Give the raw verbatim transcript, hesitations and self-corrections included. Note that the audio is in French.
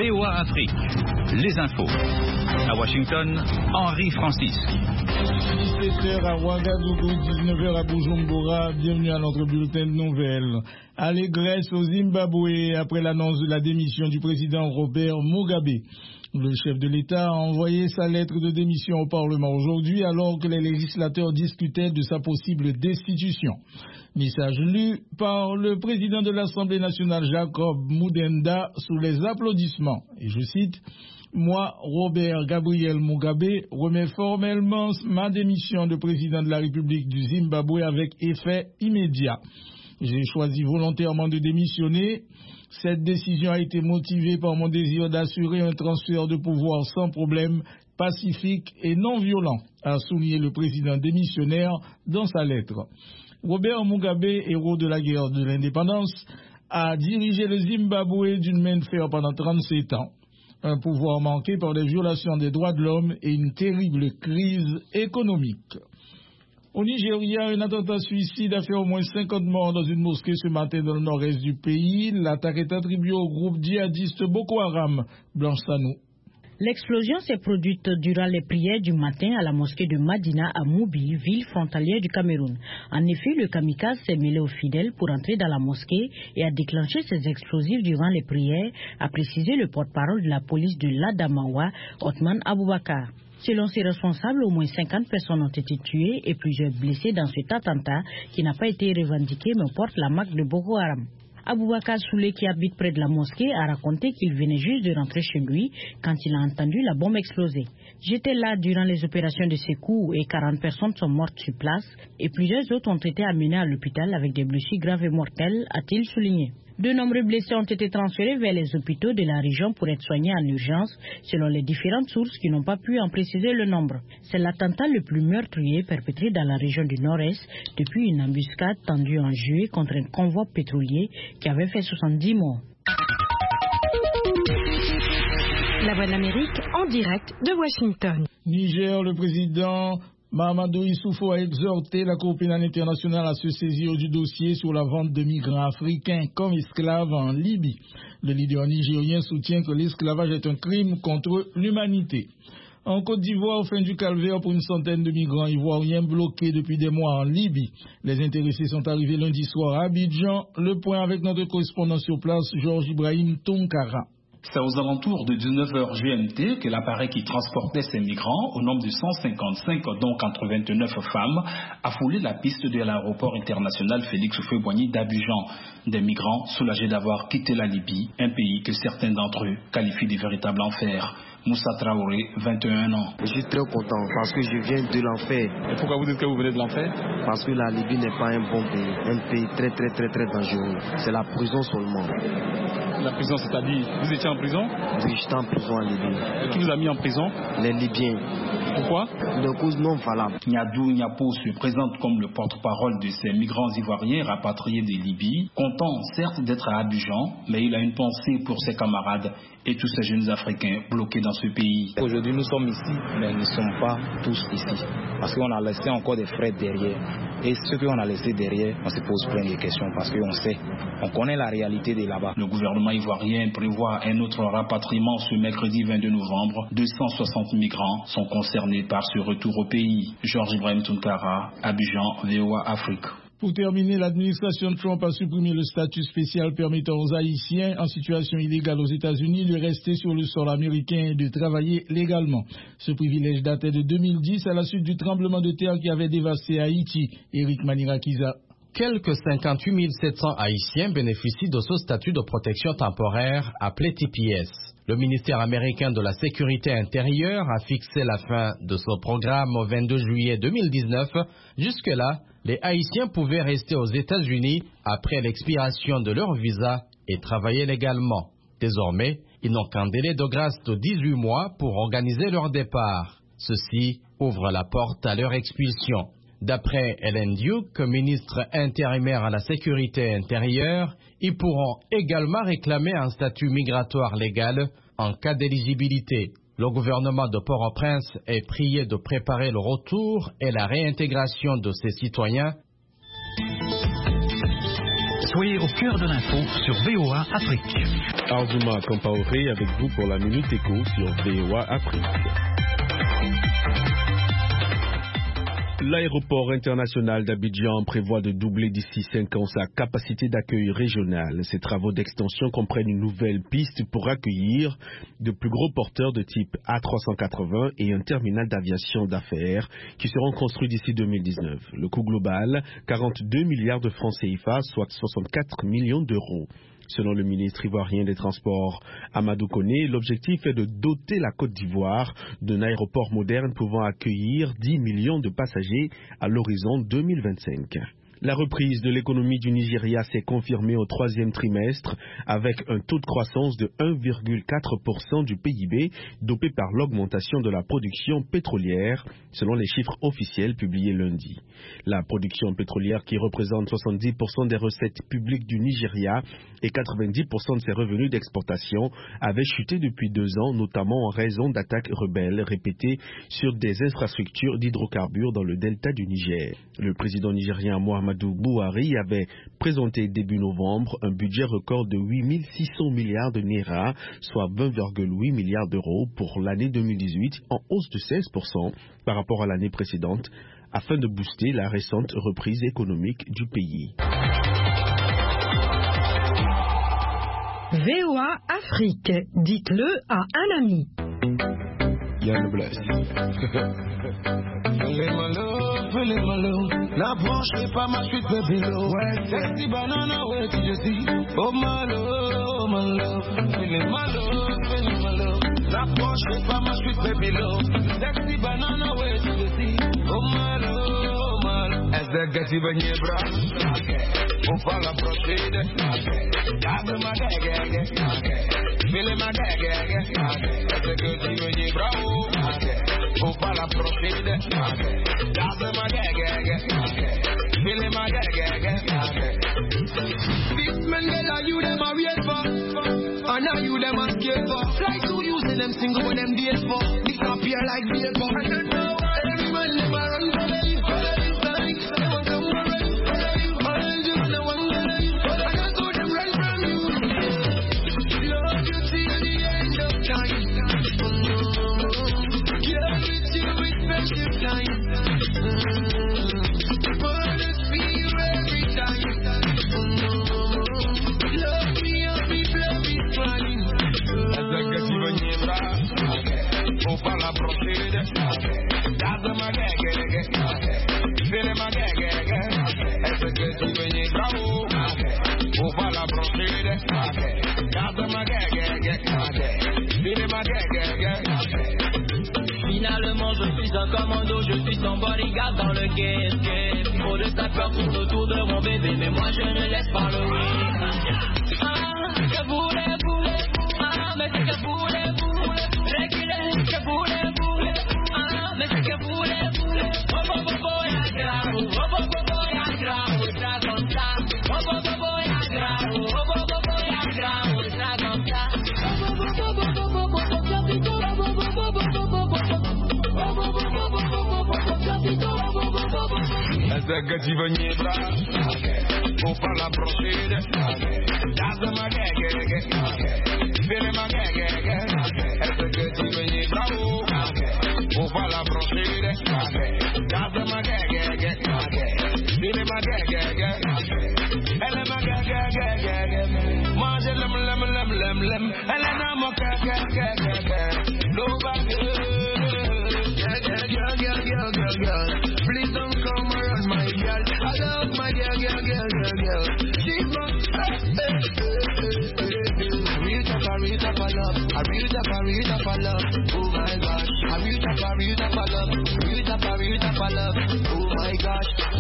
V O A Afrique, les infos. À Washington, Henri Francis. dix-sept heures à Ouagadougou, dix-neuf heures à Bujumbura. Bienvenue à notre bulletin de nouvelles. Allégresse au Zimbabwe après l'annonce de la démission du président Robert Mugabe. Le chef de l'État a envoyé sa lettre de démission au Parlement aujourd'hui alors que les législateurs discutaient de sa possible destitution. Message lu par le président de l'Assemblée nationale Jacob Mudenda sous les applaudissements. Et je cite: « Moi, Robert Gabriel Mugabe, remets formellement ma démission de président de la République du Zimbabwe avec effet immédiat. J'ai choisi volontairement de démissionner. Cette décision a été motivée par mon désir d'assurer un transfert de pouvoir sans problème, pacifique et non violent », a souligné le président démissionnaire dans sa lettre. Robert Mugabe, héros de la guerre de l'indépendance, a dirigé le Zimbabwe d'une main de fer pendant trente-sept ans. Un pouvoir manqué par des violations des droits de l'homme et une terrible crise économique. Au Nigeria, un attentat suicide a fait au moins cinquante morts dans une mosquée ce matin dans le nord-est du pays. L'attaque est attribuée au groupe djihadiste Boko Haram. Blanche Sanou. L'explosion s'est produite durant les prières du matin à la mosquée de Madina à Moubi, ville frontalière du Cameroun. En effet, le kamikaze s'est mêlé aux fidèles pour entrer dans la mosquée et a déclenché ses explosifs durant les prières, a précisé le porte-parole de la police de l'Adamawa, Othman Aboubakar. Selon ses responsables, au moins cinquante personnes ont été tuées et plusieurs blessées dans cet attentat qui n'a pas été revendiqué mais porte la marque de Boko Haram. Aboubakar Soulé, qui habite près de la mosquée, a raconté qu'il venait juste de rentrer chez lui quand il a entendu la bombe exploser. « J'étais là durant les opérations de secours et quarante personnes sont mortes sur place et plusieurs autres ont été amenées à l'hôpital avec des blessures graves et mortelles », a-t-il souligné. De nombreux blessés ont été transférés vers les hôpitaux de la région pour être soignés en urgence, selon les différentes sources qui n'ont pas pu en préciser le nombre. C'est l'attentat le plus meurtrier perpétré dans la région du Nord-Est depuis une embuscade tendue en juillet contre un convoi pétrolier qui avait fait soixante-dix morts. La Voix de l'Amérique en direct de Washington. Niger, le président Mahamadou Issoufou a exhorté la Cour pénale internationale à se saisir du dossier sur la vente de migrants africains comme esclaves en Libye. Le leader nigérien soutient que l'esclavage est un crime contre l'humanité. En Côte d'Ivoire, fin du calvaire pour une centaine de migrants ivoiriens bloqués depuis des mois en Libye. Les intéressés sont arrivés lundi soir à Abidjan. Le point avec notre correspondant sur place, Georges Ibrahim Tonkara. C'est aux alentours de dix-neuf heures G M T que l'appareil qui transportait ces migrants, au nombre de cent cinquante-cinq, dont quatre-vingt-neuf femmes, a foulé la piste de l'aéroport international Félix Houphouët-Boigny d'Abidjan. Des migrants soulagés d'avoir quitté la Libye, un pays que certains d'entre eux qualifient de véritable enfer. Moussa Traoré, vingt et un ans. Je suis très content parce que je viens de l'enfer. Et pourquoi vous dites que vous venez de l'enfer? Parce que la Libye n'est pas un bon pays, un pays très très très très dangereux. C'est la prison seulement. La prison, c'est-à-dire, vous étiez en prison? Oui, j'étais en prison en Libye. Et qui vous a mis en prison? Les Libyens. Pourquoi? De causes non valables. Niadou Niapo se présente comme le porte-parole de ces migrants ivoiriens rapatriés de Libye, content certes d'être à Abidjan, mais il a une pensée pour ses camarades et tous ces jeunes Africains bloqués dans ce pays. Aujourd'hui, nous sommes ici, mais nous ne sommes pas tous ici, parce qu'on a laissé encore des frais derrière. Et ceux qu'on a laissés derrière, on se pose plein de questions, parce qu'on sait, on connaît la réalité de là-bas. Le gouvernement ivoirien prévoit un autre rapatriement ce mercredi vingt-deux novembre. deux cent soixante migrants sont concernés par ce retour au pays. Georges Ibrahim Tonkara, Abidjan, V O A Afrique. Pour terminer, l'administration Trump a supprimé le statut spécial permettant aux Haïtiens en situation illégale aux États-Unis de rester sur le sol américain et de travailler légalement. Ce privilège datait de deux mille dix à la suite du tremblement de terre qui avait dévasté Haïti. Éric Manirakiza. Quelques cinquante-huit mille sept cents Haïtiens bénéficient de ce statut de protection temporaire appelé T P S. Le ministère américain de la Sécurité intérieure a fixé la fin de ce programme au vingt-deux juillet deux mille dix-neuf. Jusque-là, les Haïtiens pouvaient rester aux États-Unis après l'expiration de leur visa et travailler légalement. Désormais, ils n'ont qu'un délai de grâce de dix-huit mois pour organiser leur départ. Ceci ouvre la porte à leur expulsion. D'après Ellen Duke, ministre intérimaire à la Sécurité intérieure, ils pourront également réclamer un statut migratoire légal en cas d'éligibilité. Le gouvernement de Port-au-Prince est prié de préparer le retour et la réintégration de ses citoyens. Soyez au cœur de l'info sur V O A Afrique. Arjuma Kampaoré avec vous pour la Minute Éco sur V O A Afrique. L'aéroport international d'Abidjan prévoit de doubler d'ici cinq ans sa capacité d'accueil régionale. Ces travaux d'extension comprennent une nouvelle piste pour accueillir de plus gros porteurs de type A trois cent quatre-vingts et un terminal d'aviation d'affaires qui seront construits d'ici deux mille dix-neuf. Le coût global, quarante-deux milliards de francs C F A, soit soixante-quatre millions d'euros. Selon le ministre ivoirien des Transports, Amadou Koné, l'objectif est de doter la Côte d'Ivoire d'un aéroport moderne pouvant accueillir dix millions de passagers à l'horizon deux mille vingt-cinq. La reprise de l'économie du Nigeria s'est confirmée au troisième trimestre avec un taux de croissance de un virgule quatre pour cent du P I B, dopé par l'augmentation de la production pétrolière, selon les chiffres officiels publiés lundi. La production pétrolière, qui représente soixante-dix pour cent des recettes publiques du Nigeria et quatre-vingt-dix pour cent de ses revenus d'exportation, avait chuté depuis deux ans, notamment en raison d'attaques rebelles répétées sur des infrastructures d'hydrocarbures dans le delta du Niger. Le président nigérien Mohamed Buhari avait présenté début novembre un budget record de huit mille six cents milliards de naira, soit vingt virgule huit milliards d'euros pour l'année deux mille dix-huit, en hausse de seize pour cent par rapport à l'année précédente, afin de booster la récente reprise économique du pays. V O A Afrique, dites-le à un ami. Yann Bless. Feeling my love, la branche pas ma suite baby low. Sexy banana, where did you see? Oh my love, my love, feeling my love, feeling my love. La branche pas ma suite baby low. Sexy banana, where did you see? Oh my love, my love. As the gatti banye bra, on va la procéder. Garde ma gaga, feeling my gaga. As the gatti banye bra, on va la procéder. Garde ma gaga, feeling my gaga. This man girl are you them a wait for, and now you them a scared for. Fly to using them single when them deal for. Disappear like vapor. I don't know why every man them a run for me. They want to run for you. All just the one girl. I don't go them run from you. Love you till the end of time. Girl with you with special time. On va la procéder. Garde ma gaga, fais ma gaga. Est-ce que tu veux y bravo? On va la procéder. Garde ma gaga, fais ma gaga. Finalement je suis un commando, je suis son bodyguard dans le game. Trop de sapeurs tournent autour de mon bébé, mais moi je ne laisse pas le win. Ah, que voulez-vous? Ah, mais que voulez-vous? Que voulez-vous? Ah, mais que voulez-vous? Oh, oh, oh, oh, ya grave. Oh, oh, oh, oh, ya grave. Ça comme ça. Oh, oh, oh, oh, ya grave. Oh, oh, oh, oh, ya grave. Ça comme ça. Oh, oh, oh, oh, oh, oh, oh, Est-ce que tu veux nier bras? Faut pas la procéder. Garde ma gaga, fais ma gaga. Est-ce que tu veux nier bravo? Faut pas la procéder. Garde ma gaga, fais ma gaga. Elle est ma gaga, moi je l'aime, l'aime, l'aime, l'aime, l'aime. Elle est dans mon gaga, nobody. Girl, girl, girl, girl, girl, please don't come around my girl. I love my girl, girl, girl, girl, girl. She's my real top, a real top of love. A real top, a real top of love. Oh my gosh. A real top, a real top of love. Real top, a real top of love. Oh my gosh.